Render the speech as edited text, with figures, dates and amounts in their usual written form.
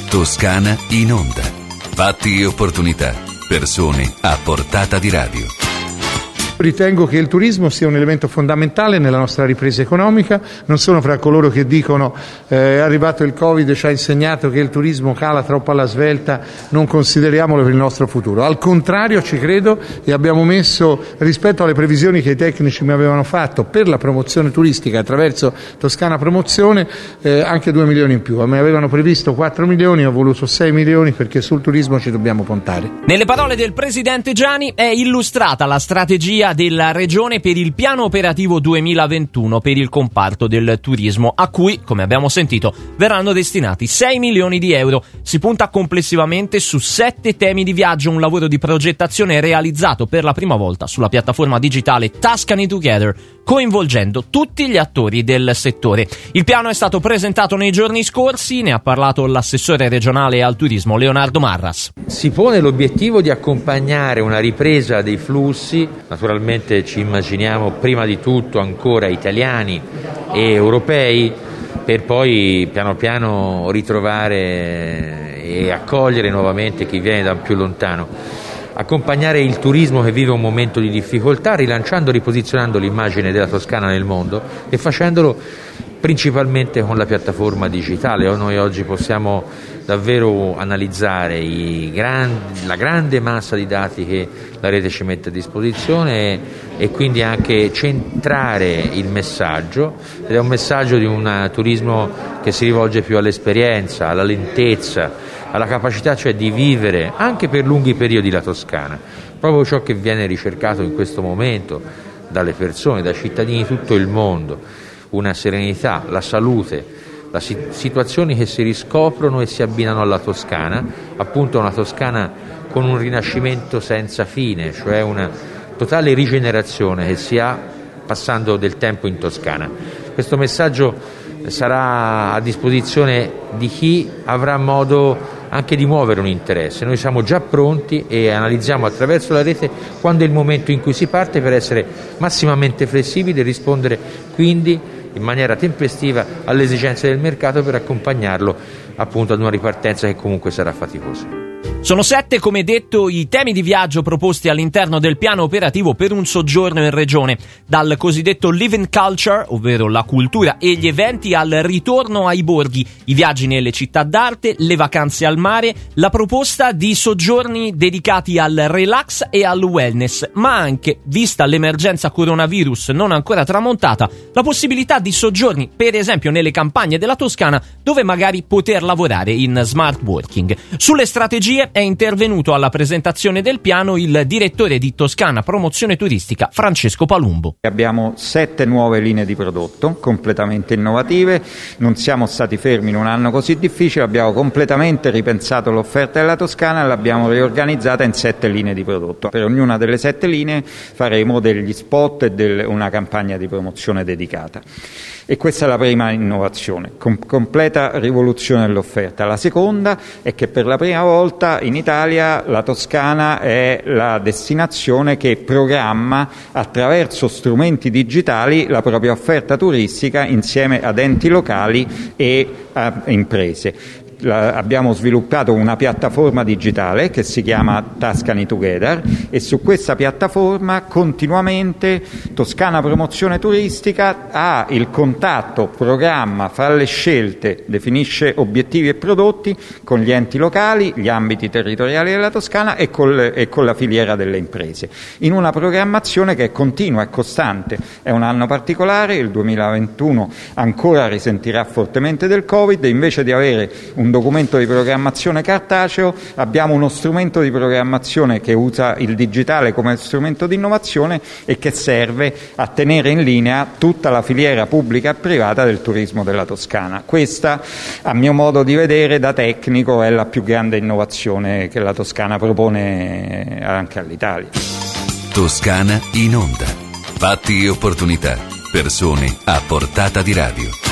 Toscana in onda. Fatti e opportunità. Persone a portata di radio. Ritengo che il turismo sia un elemento fondamentale nella nostra ripresa economica. Non sono fra coloro che dicono è arrivato il Covid, ci ha insegnato che il turismo cala troppo alla svelta, non consideriamolo per il nostro futuro. Al contrario, ci credo, e abbiamo messo, rispetto alle previsioni che i tecnici mi avevano fatto per la promozione turistica attraverso Toscana Promozione, anche 2 milioni in più. Mi avevano previsto 4 milioni, ho voluto 6 milioni perché sul turismo ci dobbiamo puntare. Nelle parole del presidente Giani è illustrata la strategia della Regione per il piano operativo 2021 per il comparto del turismo, a cui, come abbiamo sentito, verranno destinati 6 milioni di euro. Si punta complessivamente su 7 temi di viaggio, un lavoro di progettazione realizzato per la prima volta sulla piattaforma digitale Tuscany Together, coinvolgendo tutti gli attori del settore. Il piano è stato presentato nei giorni scorsi, ne ha parlato l'assessore regionale al turismo Leonardo Marras. Si pone l'obiettivo di accompagnare una ripresa dei flussi, naturalmente ci immaginiamo prima di tutto ancora italiani e europei, per poi piano piano ritrovare e accogliere nuovamente chi viene da più lontano. Accompagnare il turismo che vive un momento di difficoltà, rilanciando, riposizionando l'immagine della Toscana nel mondo e facendolo principalmente con la piattaforma digitale. Noi oggi possiamo davvero analizzare la grande massa di dati che la rete ci mette a disposizione e quindi anche centrare il messaggio, ed è un messaggio di un turismo che si rivolge più all'esperienza, alla lentezza, alla capacità cioè di vivere anche per lunghi periodi la Toscana, proprio ciò che viene ricercato in questo momento dalle persone, dai cittadini di tutto il mondo. Una serenità, la salute, situazioni che si riscoprono e si abbinano alla Toscana, appunto una Toscana con un rinascimento senza fine, cioè una totale rigenerazione che si ha passando del tempo in Toscana. Questo messaggio sarà a disposizione di chi avrà modo anche di muovere un interesse. Noi siamo già pronti e analizziamo attraverso la rete quando è il momento in cui si parte, per essere massimamente flessibili e rispondere quindi in maniera tempestiva alle esigenze del mercato, per accompagnarlo appunto ad una ripartenza che comunque sarà faticosa. Sono 7, come detto, i temi di viaggio proposti all'interno del piano operativo per un soggiorno in regione, dal cosiddetto living culture, ovvero la cultura e gli eventi, al ritorno ai borghi, i viaggi nelle città d'arte, le vacanze al mare, la proposta di soggiorni dedicati al relax e al wellness, ma anche, vista l'emergenza coronavirus non ancora tramontata, la possibilità di soggiorni, per esempio nelle campagne della Toscana, dove magari poter lavorare in smart working. Sulle strategie è intervenuto alla presentazione del piano il direttore di Toscana Promozione Turistica, Francesco Palumbo. Abbiamo 7 nuove linee di prodotto completamente innovative, non siamo stati fermi in un anno così difficile, abbiamo completamente ripensato l'offerta della Toscana e l'abbiamo riorganizzata in 7 linee di prodotto. Per ognuna delle 7 linee faremo degli spot e una campagna di promozione dedicata. E questa è la prima innovazione, completa rivoluzione dell'offerta. La seconda è che per la prima volta in Italia la Toscana è la destinazione che programma attraverso strumenti digitali la propria offerta turistica insieme ad enti locali e a imprese. Abbiamo sviluppato una piattaforma digitale che si chiama Tuscany Together e su questa piattaforma continuamente Toscana Promozione Turistica ha il contatto, programma, fa le scelte, definisce obiettivi e prodotti con gli enti locali, gli ambiti territoriali della Toscana e con la filiera delle imprese, in una programmazione che è continua e costante. È un anno particolare, il 2021 ancora risentirà fortemente del Covid, e invece di avere un documento di programmazione cartaceo abbiamo uno strumento di programmazione che usa il digitale come strumento di innovazione e che serve a tenere in linea tutta la filiera pubblica e privata del turismo della Toscana. Questa, a mio modo di vedere da tecnico, è la più grande innovazione che la Toscana propone anche all'Italia. Toscana in onda. Fatti e opportunità. Persone a portata di radio.